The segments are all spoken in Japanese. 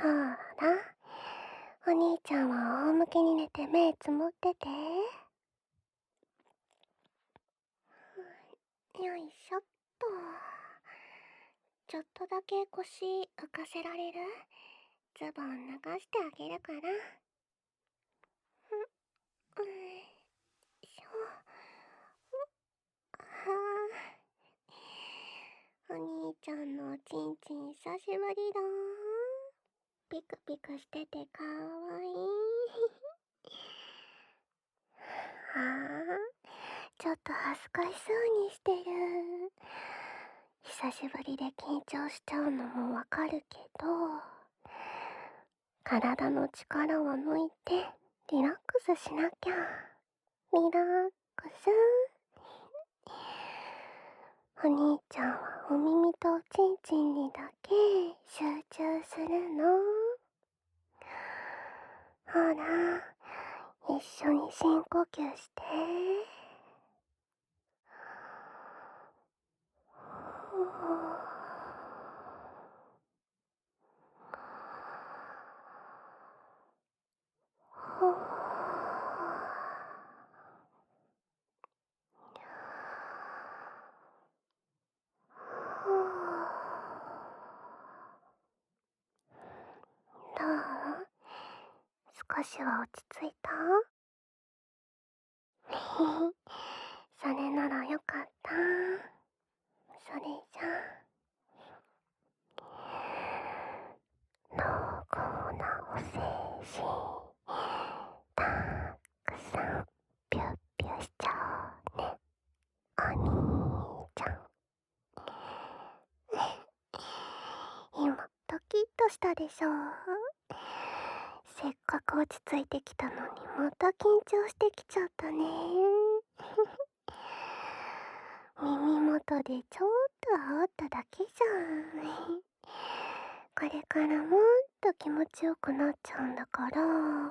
ほら、お兄ちゃんは仰向けに寝て目つむってて。よいしょっと。ちょっとだけ腰浮かせられる？ズボン脱がしてあげるから。よいしょ。お兄ちゃんのおちんちん久しぶりだ。ピクピクしててかわいい。ちょっと恥ずかしそうにしてる。久しぶりで緊張しちゃうのもわかるけど、体の力を抜いてリラックスしなきゃ。リラックス。お兄ちゃんはお耳とおちんちんにだけ集中するの。ほら、一緒に深呼吸して。どう？少しは落ち着いた？それならよかった。それじゃあ、濃厚なお精子たくさんピュッピュしちゃおうね、お兄ちゃん。今ドキッとしたでしょ。せっかく落ち着いてきたのにまた緊張してきちゃったね。耳元でちょっと煽っただけじゃん。これからもっと気持ちよくなっちゃうんだから、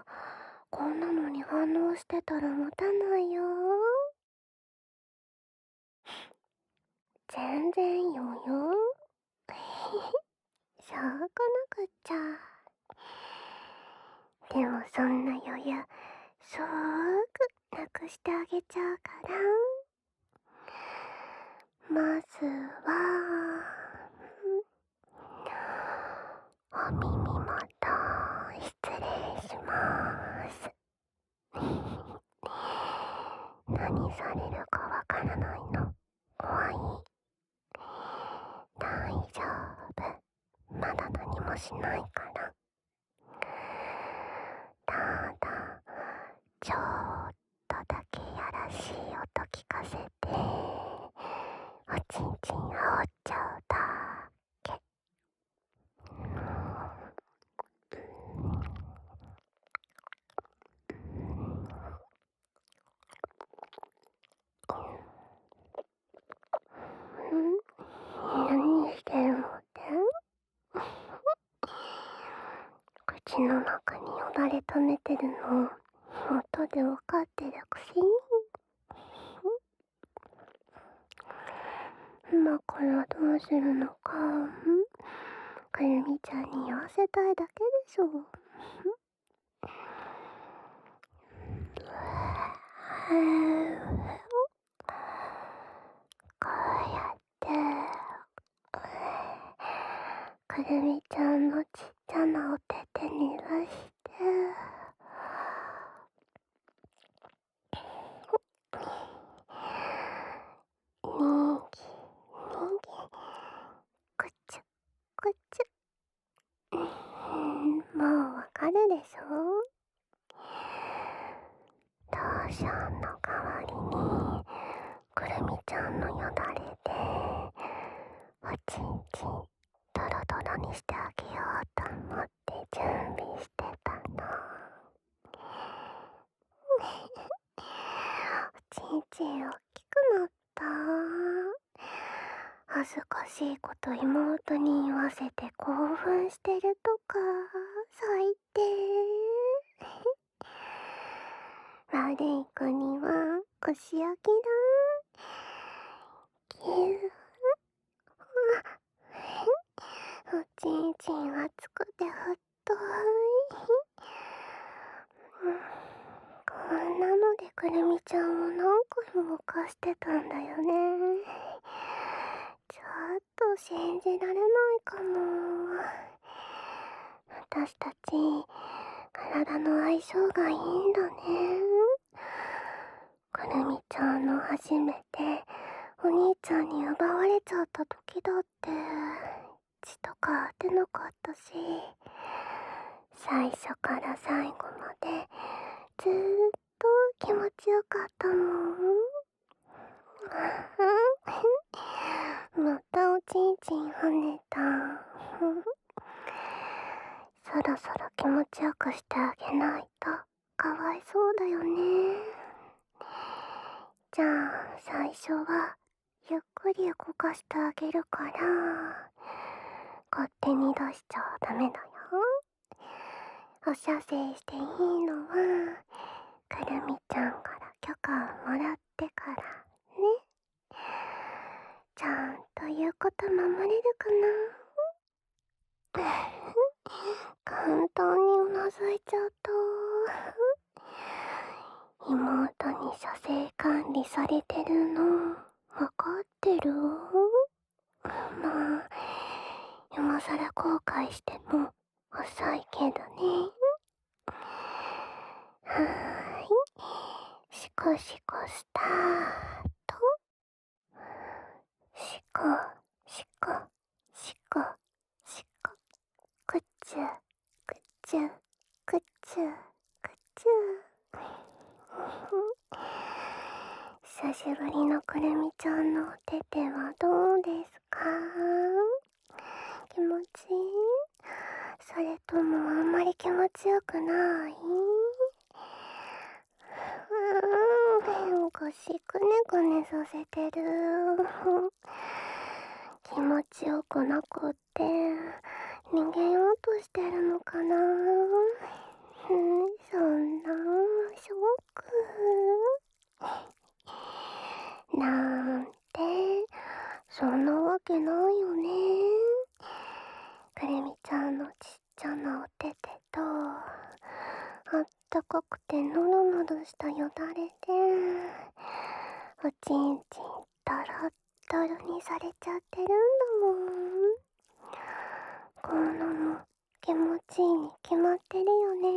こんなのに反応してたら持たないよ。全然よよ。しょうがなくっちゃ。でもそんな余裕すぐなくしてあげちゃうから。まずは、お耳元失礼します。何されるかわからないの。怖い？大丈夫。まだ何もしないから。ただ、ちょっとだけやらしい音聞かせて、おちんちん煽っちゃうだけ。何してるのって？口の中によだれ溜めてるの音でわかってるくせに。今からどうするのか、くるみちゃんに言わせたいだけでしょ。こうやってくるみちゃんのちっちゃなお手手に出して、にぎにぎ、くちゅくちゅ。もうわかるでしょ。ローションの代わりにくるみちゃんのよだれでおちんちんドロドロにしてあげようと思って準備してたの。おちんちん大きくなった。恥ずかしいこと妹に言わせて興奮してるとか、最低。悪い子にはお仕置きだ。ぎゅー。おちんちん熱くて沸騰と信じられないかも。私たち、体の相性がいいんだね。くるみちゃんの初めてお兄ちゃんに奪われちゃった時だって血とか出なかったし、最初から最後までずーっと気持ちよかったもん。またおちんちん跳ねた。そろそろ気持ちよくしてあげないとかわいそうだよね。じゃあ最初はゆっくり動かしてあげるから、勝手に出しちゃダメだよ。お射精していいのはくるみちゃんから許可をもらってからね。ちゃんと言うこと守れるかな。簡単にうなずいちゃった。妹に射精管理されてるのわかってる？まあ今さら後悔しても遅いけどね。はーい、シコシコスタート。シコシコシコシコ、くっちゅくっちゅくっちゅくっちゅ。久しぶりのくるみちゃんのお手手はどうですか？気持ちいい？それともあんまり気持ちよくない？腰くねくねさせてる。気持ちよくなくって逃げようとしてるのかな。そんなショックなんて、そんなわけないよね。くるみちゃんのちっちゃなお手手とあったかくてノロノロしたよだれでおちんちんドロッドロにされちゃってるんだもん。こんなの気持ちいいに決まってるよね。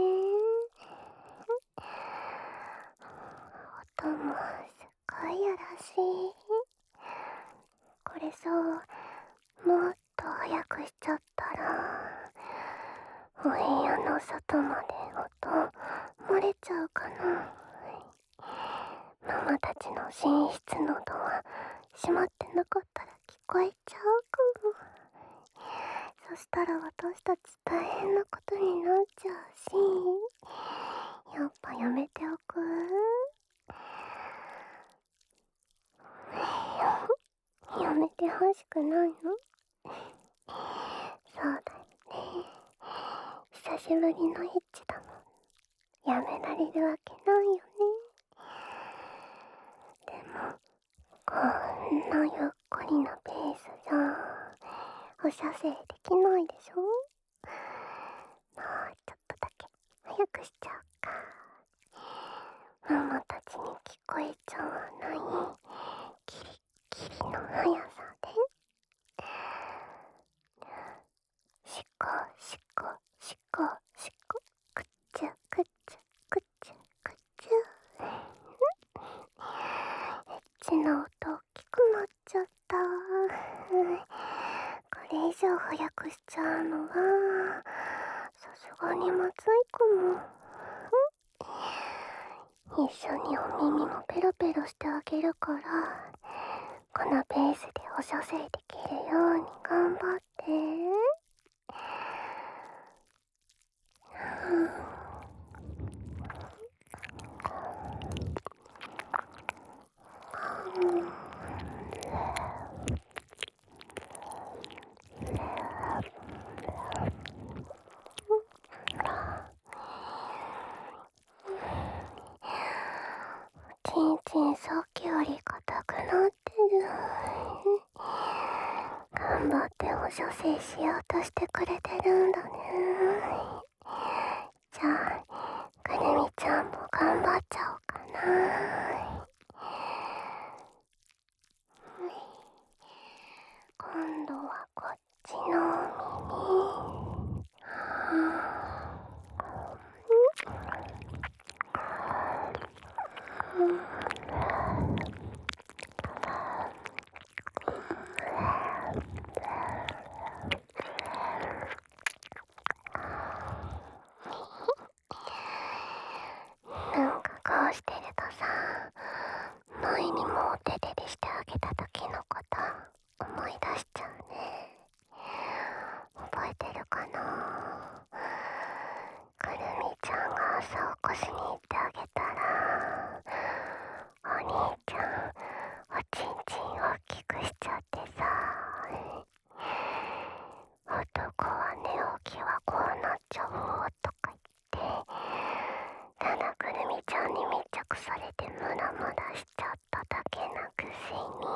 音もすっごいやらしい。これさ、もっと早くしちゃったらお部屋の外まで音漏れちゃうかな。ママたちの寝室のドア閉まってなかったら聞こえちゃうかも。そしたら私たち大変なことになっちゃうし、やっぱやめておく？やめてほしくないの？そうだよね。久しぶりのエッチだもん。やめられるわけないよね。でもこんなゆっくりなペースじゃお射精できないでしょ。もうちょっとだけ早くしちゃおうか。ママたちに聞こえちゃわないキリッキリの速さでシコシコシコシコ、くっちゅくっちゅくっちゅくっちゅ。エッチな音大きくなっちゃった。これ以上早くしちゃうのはさすがにまずいかも。一緒にお耳もペロペロしてあげるから、このペースでお射精できるように頑張って。ちんちんさっきより硬くなってる。頑張ってお射精しようとしてくれてるんだね。じゃあくるみちゃんも頑張っちゃおうかな。こ今度はこっちの耳。なんかこうしてるとさ、前にもお手手でしてあげた時のこと思い出しちゃうね。覚えてるかな。くるみちゃんが朝起こしに行ってあげたら、お兄ちゃんおちんちん大きくしちゃってさ、男は寝起きはこうなっちゃうとか言って、ただくるみちゃんに密着されてムラムラしちゃっただけなくせに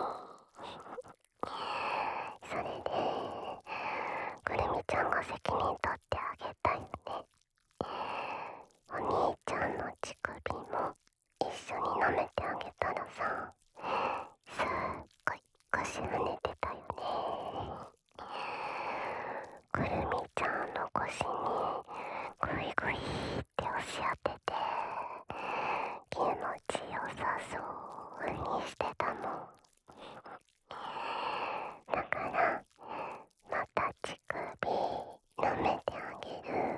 それでくるみちゃんが責任取ってあげたよね。お兄ちゃんの乳首も一緒に舐めてあげたらさ、すっごい腰跳ねてたよね。くるみちゃんの腰にグイグイって押し当てて気持ちよさそうにしてたもん。だからまた乳首舐めてあげる。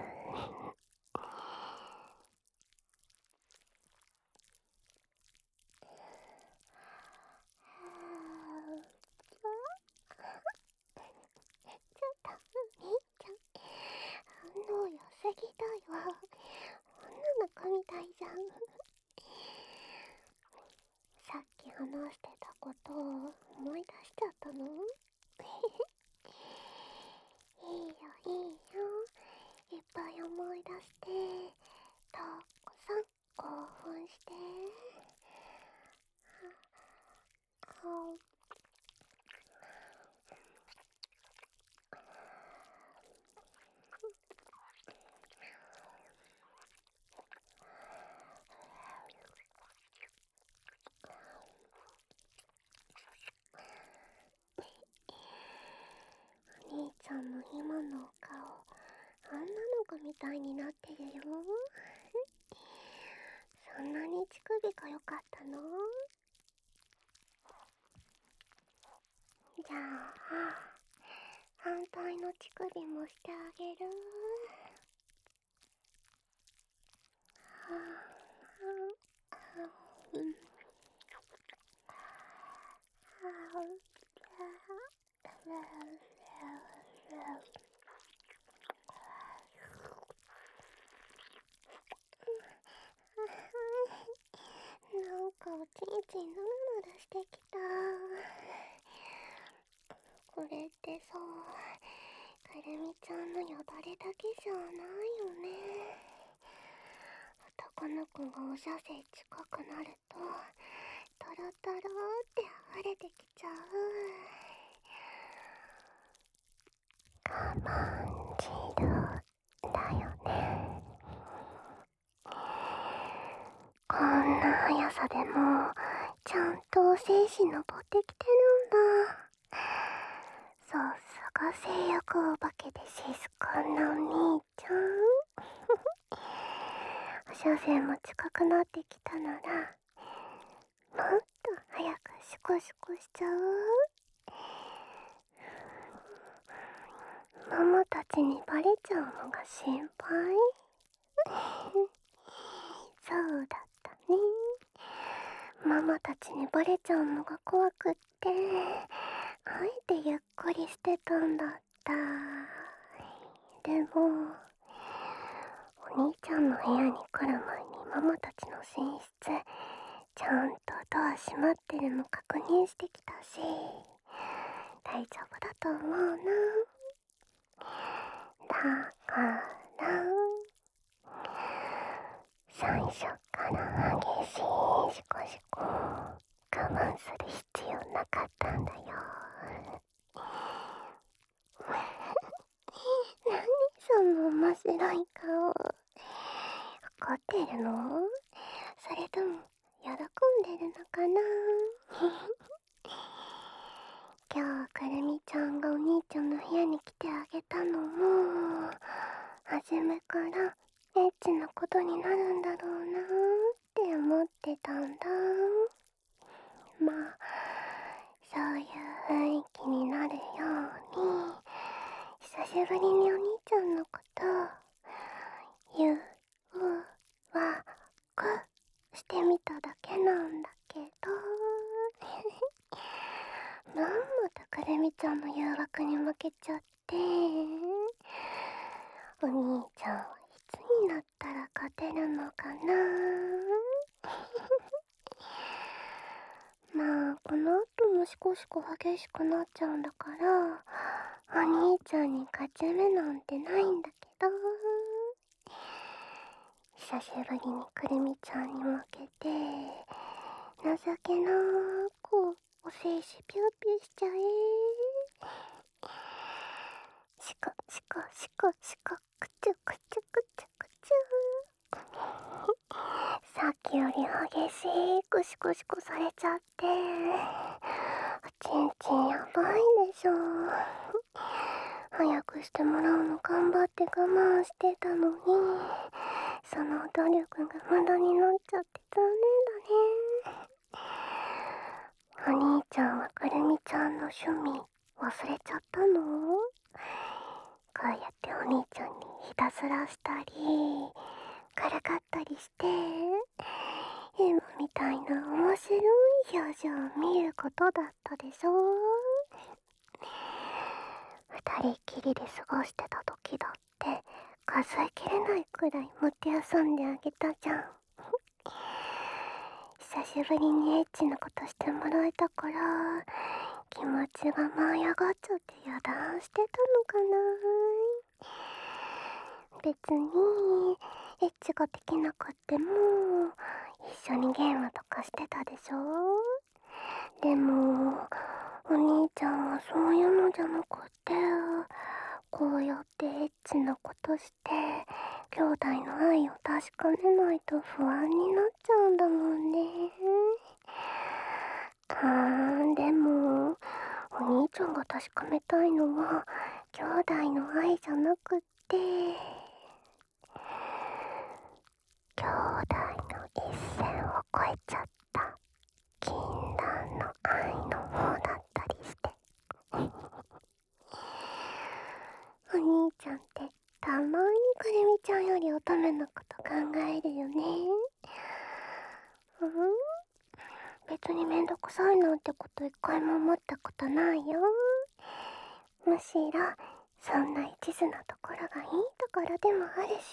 ちょっとみーちゃん、反応良すぎだよ。女の子みたいじゃん。さっき話してたことを思い出しちゃったの？いいよいいよ、いっぱい思い出してたくさん興奮して。お兄ちゃんの今のお顔、女の子みたいになってるよ。そんなに乳首が良かったの？じゃあ反対の乳首もしてあげる。なんかおちんちんヌルヌルしてきた。これってさ、くるみちゃんのよだれだけじゃないよね。男の子がおしゃせ近くなるとトロトロって溢れてきちゃう。我慢汁だよね。こんな速さでもちゃんと精子登ってきてるんだ。さすが性欲お化けで静かなお兄ちゃん。おしゃせも近くなってきたなら、もっと早くシコシコしちゃう。ママたちにバレちゃうのが心配。そうだったね。ママたちにバレちゃうのが怖くって、あえてゆっくりしてたんだった。でもお兄ちゃんの部屋に来る前にママたちの寝室ちゃんとドア閉まってるの確認してきたし、大丈夫だと思うな。だから最初から激しいシコシコ我慢する必要なかったんだよ。何その面白い顔。怒ってるの？それとも喜んでるのかな。今日くるみちゃんからエッチなことになるんだろうなーって思ってたんだ。まあそういう雰囲気になるように久しぶりにお兄ちゃんのことゆうわくしてみただけなんだけどまんまとくるみちゃんの誘惑に負けちゃって、お兄ちゃんはいつになったら勝てるのかなまあこの後もシコシコ激しくなっちゃうんだからお兄ちゃんに勝ち目なんてないんだけど、久しぶりにくるみちゃんに負けて情けなーくお精子ピューピューしちゃえ。シコシコシコシコクチュクチュクチュクチュさっきより激しくシコシコされちゃっておちんちんやばいでしょ。早くしてもらうの頑張って我慢してたのにその努力が無駄になっちゃって残念だね。お兄ちゃんはくるみちゃんの趣味忘れちゃったの？こうやってお兄ちゃんにひたすらしたりからかったりして今みたいな面白い表情を見ることだったでしょ。二人きりで過ごしてた時だって数えきれないくらいもてあそんであげたじゃん久しぶりにエッチなことしてもらえたから気持ちが舞い上がっちゃって油断してたのかな。別にエッチができなくっても一緒にゲームとかしてたでしょ。でもお兄ちゃんはそういうのじゃなくってこうやってエッチなことして兄弟の愛を確かめないと不安になっちゃうんだもんね。でもお兄ちゃんが確かめたいのは兄弟の愛じゃなくって兄弟の一線を越えちゃった禁断の愛の方だったりしてお兄ちゃんってたまにくるみちゃんより乙女のこと考えるよね。別にめんどくさいなんてこと一回も思ったことないよ。むしろそんな一途なところがいいところでもあるし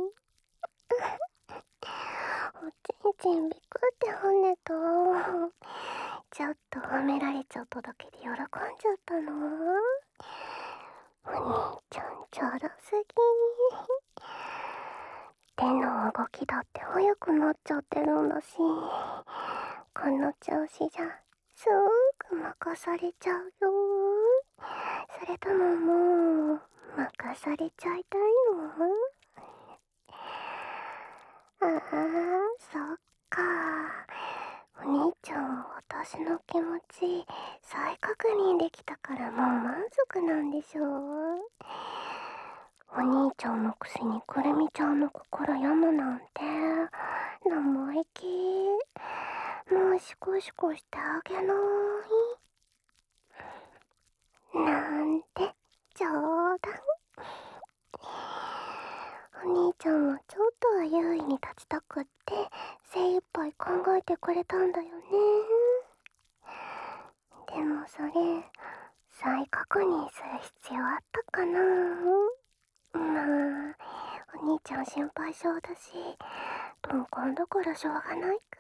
おちんちんビクって跳ねた。ちょっと褒められちゃっただけで喜んじゃったの。お兄ちゃんちょろすぎ。手の動きだって速くなっちゃってるんだしこの調子じゃすぐ任されちゃうよ。それとももう任されちゃいたいの？そっか。お兄ちゃんは私の気持ち再確認できたからもう満足なんでしょう。お兄ちゃんのくせにくるみちゃんの心病むなんて生意気。もうシコシコしてあげないなんて冗談。お兄ちゃんはちょっとは優位に立ちたくって精一杯考えてくれたんだよね。でもそれ再確認する必要あったかな。まあお兄ちゃん心配性だし鈍感だからしょうがないか。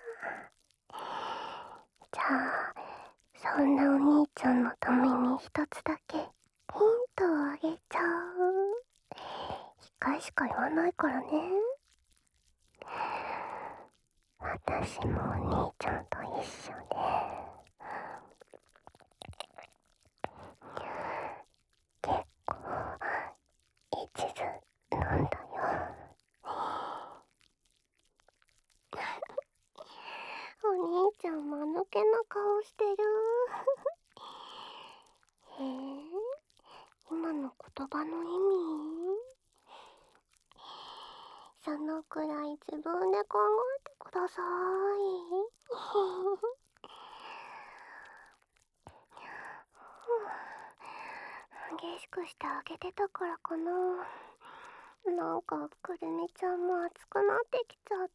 じゃあそんなお兄ちゃんのために一つだけヒントをあげちゃう。一回しか言わないからね。私もお兄ちゃんと一緒で結構一途なんだよ。お兄ちゃん間抜けな顔してるへえ、今の言葉の意味のくらい自分で考えてください。激しくしてあげてたからかな。なんかくるみちゃんも熱くなってきちゃった。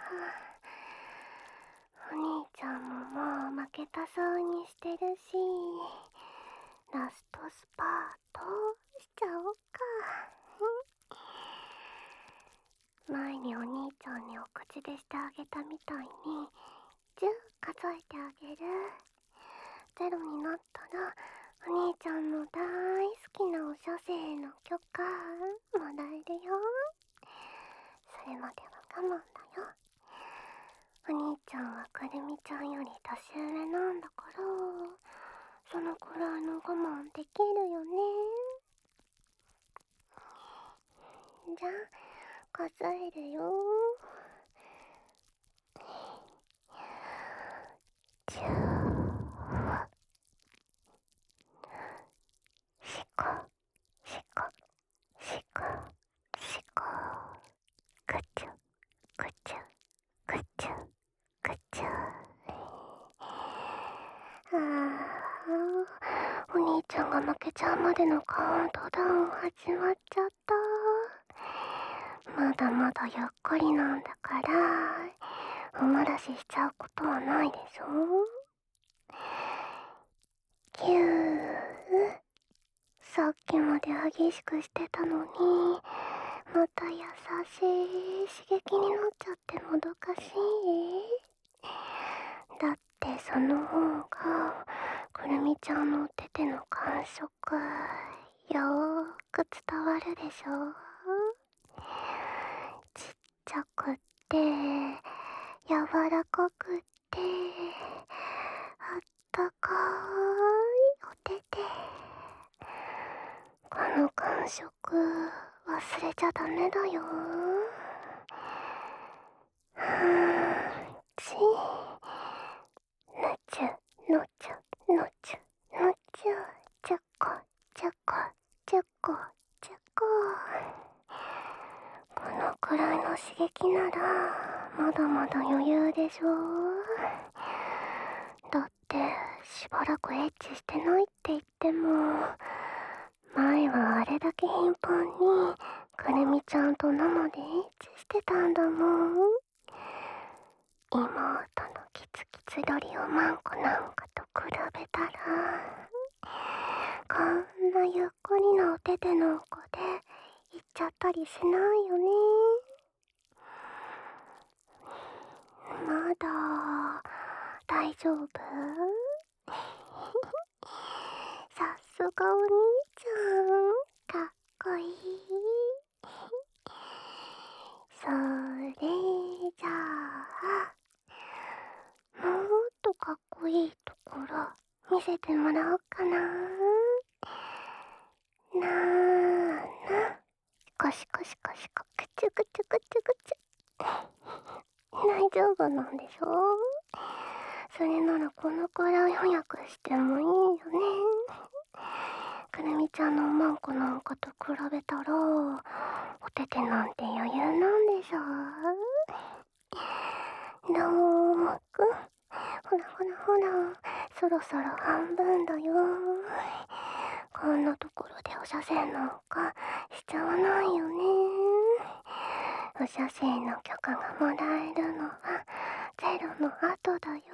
お兄ちゃんももう負けたそうにしてるし、ラストスパートしちゃおうか。前にお兄ちゃんにお口でしてあげたみたいに10数えてあげる。0になったらお兄ちゃんの大好きなお射精の許可もらえるよ。それまでは我慢だよ。お兄ちゃんはくるみちゃんより年上なんだから、そのくらいの我慢できるよね。じゃあ数えるよ。10、しこしこしこしこ、ぐちゅぐちゅぐちゅぐちゅ。お兄ちゃんが負けちゃうまでのカウントダウン始まっちゃった。まだまだゆっくりなんだから、お漏らししちゃうことはないでしょ。9、さっきまで激しくしてたのに、また優しい刺激になっちゃってもどかしい。だってその方がくるみちゃんのお手手の感触よーく伝わるでしょ。ちっちゃくって柔らかくってあったかいお手手。この感触忘れちゃダメだよ。ちぬちゅのちゅのちゅのちゅ、ちゅこちゅこちゅこちゅこ。このくらいの刺激ならまだまだ余裕でしょ。だってしばらくエッチしてないって言っても、前はあれだけ頻繁にくるみちゃんと生でエッチしてたんだもん。妹のキツキツロリオマンコなんかと比べたら、こんなゆっくりなお手手の子でいっちゃったりしないよね。まだ大丈夫？さすがお兄ちゃん、かっこいい。それじゃあもっとかっこいいところ見せてもらおうかな。なーな、シコシコシコシコ、ぐちゅぐちゅぐちゅぐちゅ。大丈夫なんでしょ？それならこのくらい早くしてもいいよね。くるみちゃんのおまんこなんかと比べたらお手手なんて余裕なんでしょ。どーもくん、ほらほらほら、そろそろ半分だよ。こんなところでお射精なんかしちゃわないよね。お射精の許可がもらえるのは0の後だよ。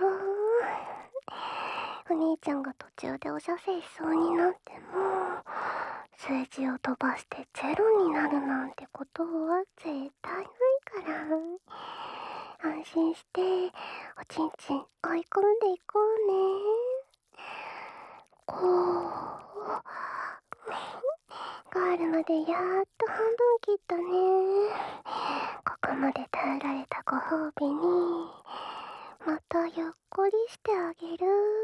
お兄ちゃんが途中でお射精しそうになっても、数字を飛ばして0になるなんてことは絶対ないから、安心しておちんちん追い込んでいこうね。こうゴールまでやっと半分切ったね。ここまで耐えられたご褒美にまたゆっくりしてあげる。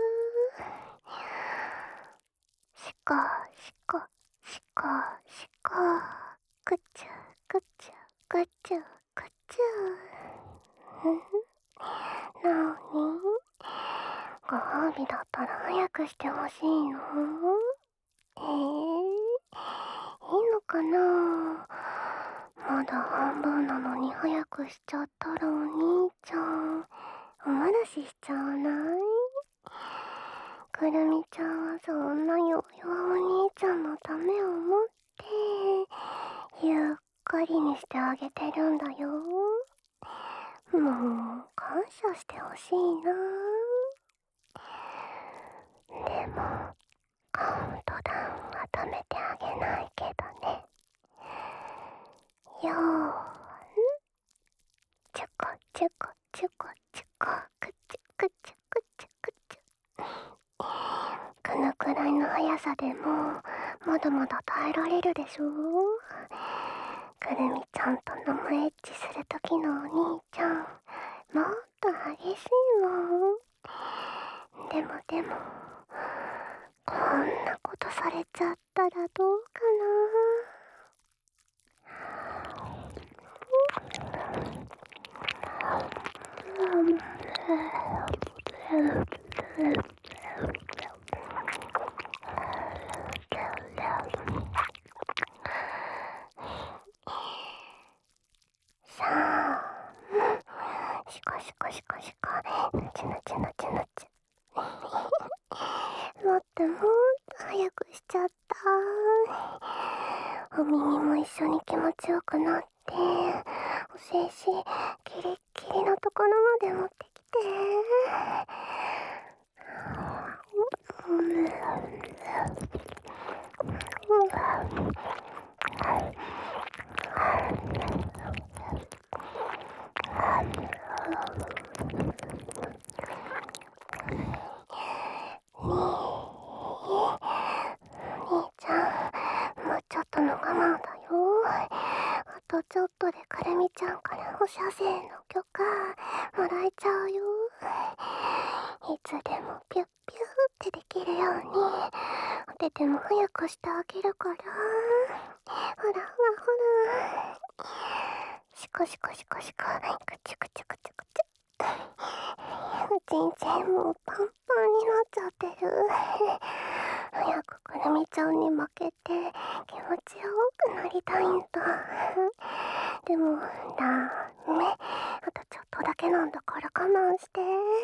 しこしこしこしこ、ぐちゅぐちゅぐちゅぐちゅ。なに？ご褒美だったら早くしてほしいの？いいのかな？ まだ半分なのに早くしちゃったらお兄ちゃん、おまらししちゃわない？くるみちゃんはそんな弱々お兄ちゃんのためを思って、ゆっくりにしてあげてるんだよ。もう、感謝してほしいな。でも、カウントダウンは止めてあげないけどね。よーん、チュコチュコチュコチュコ、クチュクチュクチュクチュ。このくらいの速さでもまだまだ耐えられるでしょ。くるみちゃんと生エッチするときのお兄ちゃん、もっと激しいもん。でもこんなことされちゃったらどうかさあ、シコシコシコシコ、ぬちぬちぬちぬち。もっともっと早くしちゃった。お耳も一緒に気持ちよくなって、お精子キリッキリのところまで持ってきて。兄ちゃん、もうちょっとの我慢だよ。あとちょっとでくるみちゃんから放射線の許可もらえちゃうよ。いつでもピュッピューってできるようにお手手も早くしてあげるから。ほらほらほら、シコシコシコシコ、クチュクチュクチュクチュ。おちんちんもうパンパンになっちゃってる。早くくるみちゃんに負けて気持ちよくなりたいんだ。でもダメ、あとちょっとだけなんだから我慢して。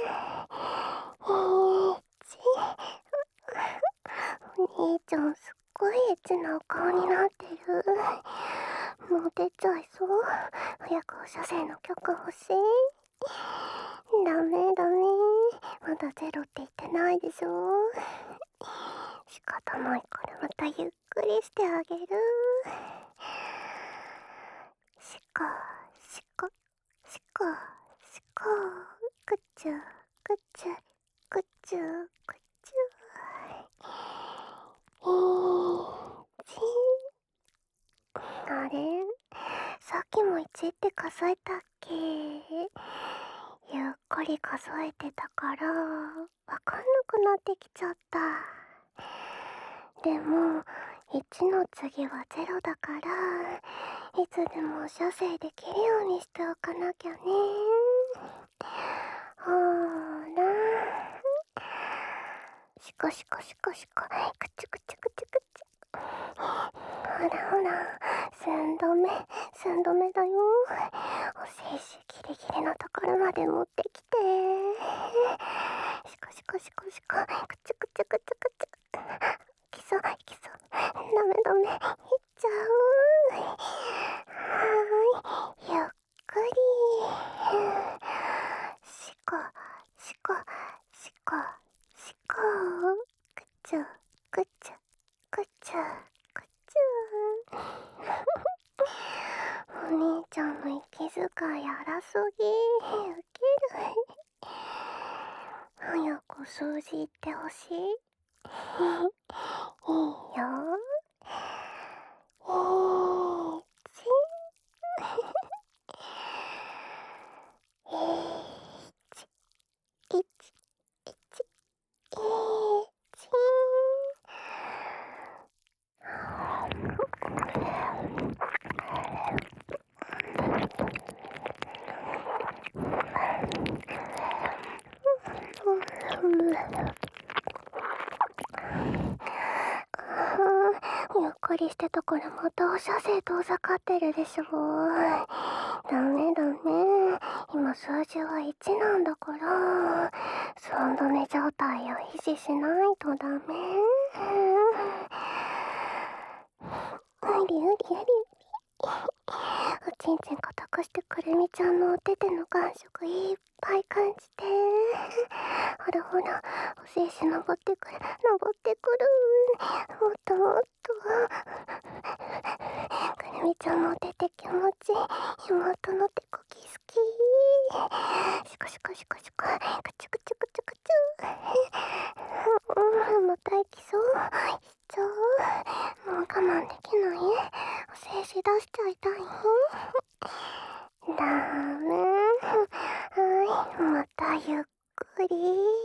お兄ちゃんすっごいエッチなお顔になってる。もう出ちゃいそう。早く放射線の許可欲しい。ダメダメ、まだゼロって言ってないでしょ。仕方ないからまたゆっくりしてあげる。シコシコシコシコ、クチュクチュクチュクチュ。1、あれ、さっきも1って数えたっけ？ゆっくり数えてたからわかんなくなってきちゃった。でも1の次は0だから、いつでも射精できるようにしておかなきゃね。ほーら、シコシコシコシコ、クチュクチュクチュクチュ。ほらほら、寸止め寸止めだよ。お精子ギリギリのところまで持ってきて。シコシコシコシコ、クチュクチュクチュクチュ。きそうきそう、ダメダメ、いっちゃう。はーい、ゆっくり。シコシコシコシコ、クチュクチュクチュクチュ。お兄ちゃんの息遣い荒すぎ、ウケる。早く数字言ってほしい。いいよ。1、1、1、1。 ゆっくりしてたからまた射精遠ざかってるでしょ。ダメダメ。今数字は1なんだから、寸止め状態を維持しないとダメ。うりうりうり。おちんちん固くしてくるみちゃんのお手手の感触いっぱい感じて。ほらほら、お精子登ってくる、登ってくる。もっともっと。くるみちゃんのお手手気持ちいい。妹の手こき好き。シコシコシコシコ、クチュクチュクチュクチュ。また行きそう。しちゃう。もう我慢できない。お精子出しちゃいたい。ダメ。はい、またゆっくり。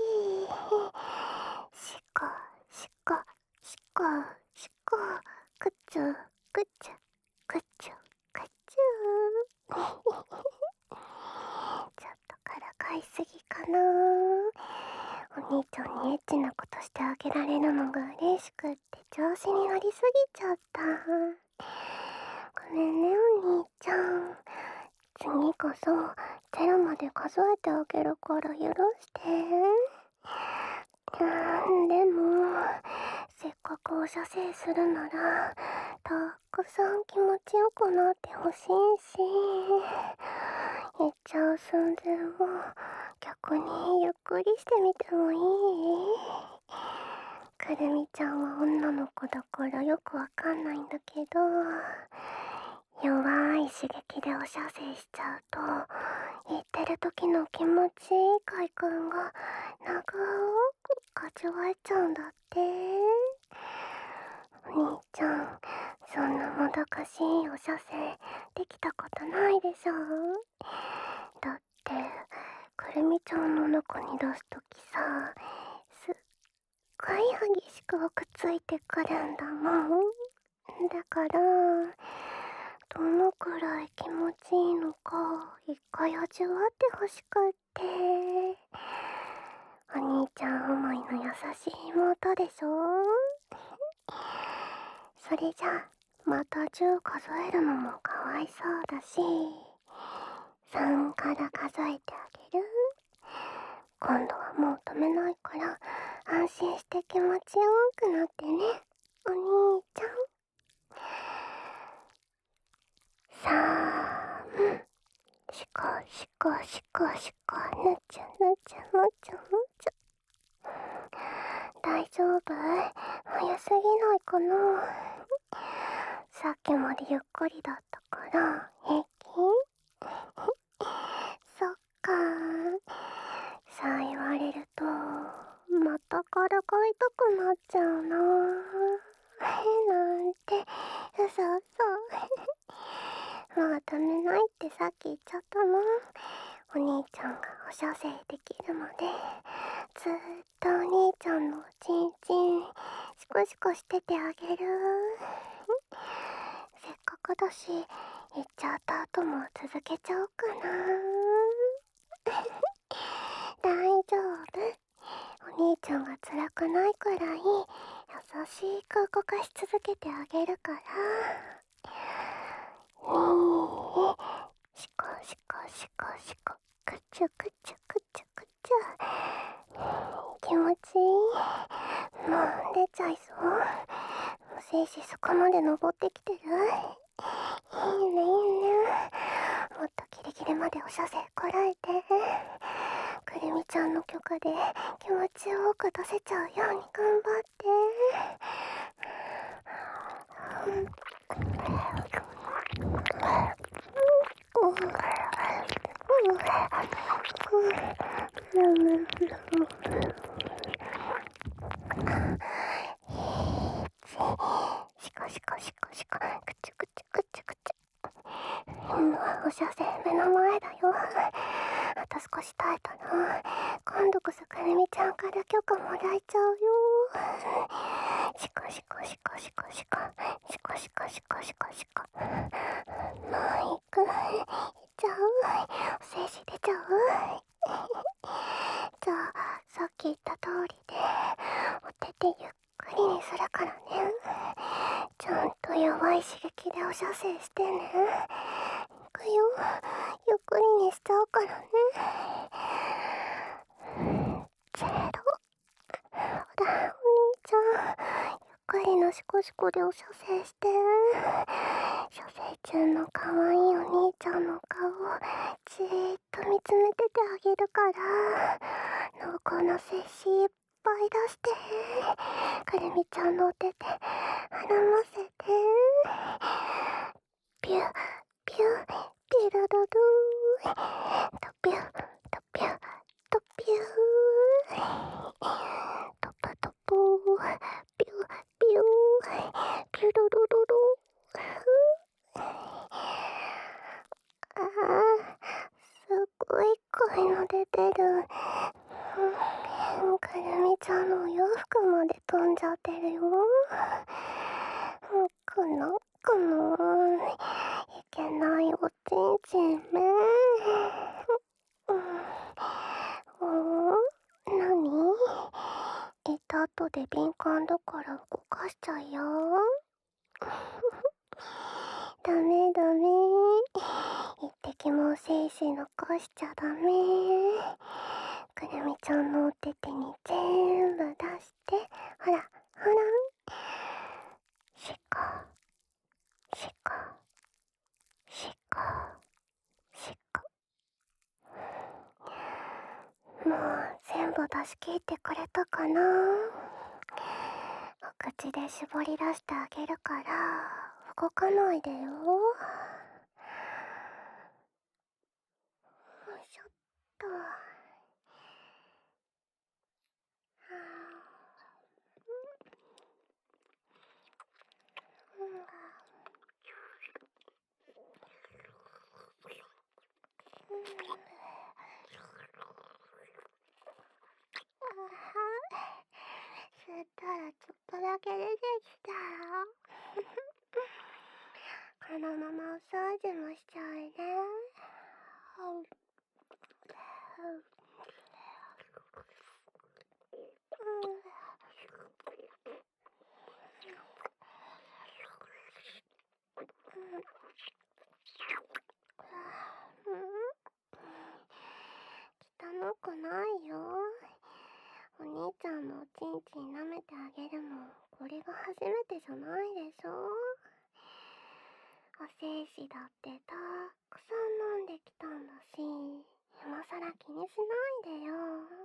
シコシコシコシコ、クチュクチュクチュクチュ。ちょっとからかいすぎかな。お兄ちゃんにエッチなことしてあげられるのが嬉しくって調子に乗りすぎちゃった。ごめんねお兄ちゃん。次こそ0まで数えてあげるから許して。でもせっかくお射精するならたくさん気持ちよくなってほしいし、言っちゃう寸前を逆にゆっくりしてみてもいい？くるみちゃんは女の子だからよくわかんないんだけど、弱い刺激でお射精しちゃうと言ってる時の気持ちいい快感が長く味わえちゃうんだって。お兄ちゃん、そんなもどかしいお射精できたことないでしょ。だってくるみちゃんの中に出すときさ、すっごい激しくくっついてくるんだもん。だからどのくらい気持ちいいのか一回味わってほしくって。お兄ちゃん思いの優しい妹でしょ。それじゃまた10数えるのもかわいそうだし、3から数えてあげる。今度はもう止めないから安心して気持ちよくなってね、お兄ちゃん。3、シコシコシコシコ、ぬちゅぬちゅぬちゅぬちゅ。大丈夫？早すぎないかな。さっきまでゆっくりだったから平気？そっか。そう言われるとまたからかいたくなっちゃうな。なんて嘘嘘。もう止めないってさっき言っちゃったもん。お兄ちゃんがお射精できるまでずっとお兄ちゃんのおちんちんシコシコしててあげる。せっかくだし行っちゃった後も続けちゃおうかな。大丈夫。お兄ちゃんが辛くないくらい優しく動かし続けてあげるから。シコシコシコシコ、クチュクチュクチュクチュ。気持ちいい。もう出ちゃいそう。精子そこまで登ってきてる？いいねいいね。もっとギリギリまでお射精こらえて。くるみちゃんの許可で気持ちよく出せちゃうように頑張って。シコシコシコシコ、クチュクチュクチュクチュ。お射精目の前だよ。あと少し耐えたら今度こそくるみちゃんから許可もらえちゃうよ。シコシコシコシコシコシコシコシコシコシコ。もう行く？行っちゃう？お精子出ちゃう？じゃあさっき言った通りでお手手ゆっくりにするからね。ちゃ弱い刺激でお射精してね。いくよ。ゆっくりにしちゃうからね。ゼロ。ほら、お兄ちゃん。ゆっくりのシコシコでお射精して。射精中の可愛いお兄ちゃんの顔をじーっと見つめててあげるから、濃厚な精子いっぱい出して。くるみちゃんのお手で絡ませて。ピュピュピロロロー、トピュトピュトピュー、トパトポー、ピュピュー、ピュロロロロー。ああ、すっごい濃いの出てる。くるみちゃんのお洋服まで飛んじゃってるよ。いけないおちんちんめ。なに？行った後で敏感だから動かしちゃうよ。ダメダメ。一滴も精子残しちゃダメ。くるみちゃんのお手手に全部出して、ほらほら。しこしこしこしこ。もう全部出し切ってくれたかな。お口で絞り出してあげるから動かないでよ。よいしょっと。吸ったらちょっとだけ出てきたよ。このままお掃除もしちゃうね。汚くないよ。お兄ちゃんのおちんちん舐めてあげるのこれが初めてじゃないでしょ。お精子だってたくさん飲んできたんだし、今さら気にしないでよ。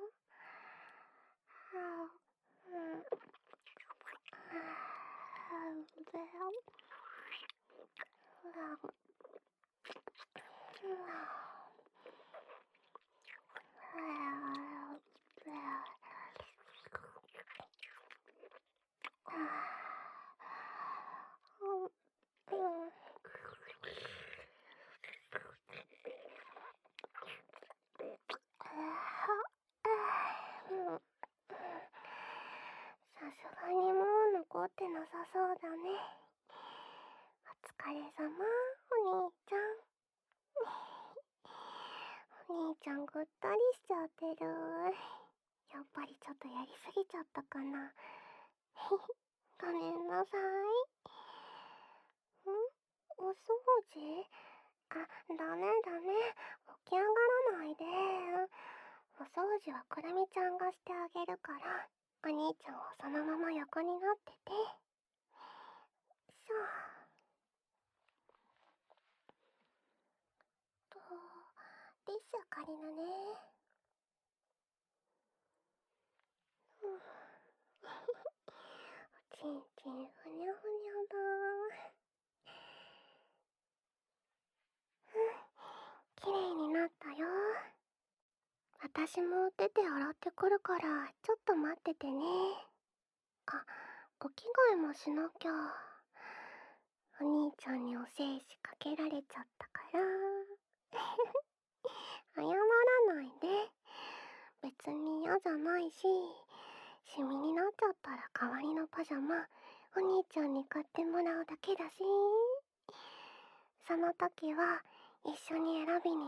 さすがにもう残ってなさそうだね。お疲れ様、お兄ちゃん。お兄ちゃんぐったりしちゃってる。やっぱりちょっとやりすぎちゃったかな。ごめんなさい。お掃除？あ、ダメダメ。起き上がらないで。お掃除はくるみちゃんがしてあげるから、お兄ちゃんはそのまま横になってて。そう。ティッシュ借りるね。おちんちんふにゃふにゃだ。きれいになったよ。私もお手手洗ってくるからちょっと待っててね。あ、お着替えもしなきゃ。お兄ちゃんにお精子かけられちゃったから謝らないで。別に嫌じゃないし、シミになっちゃったら代わりのパジャマお兄ちゃんに買ってもらうだけだし、その時は一緒に選び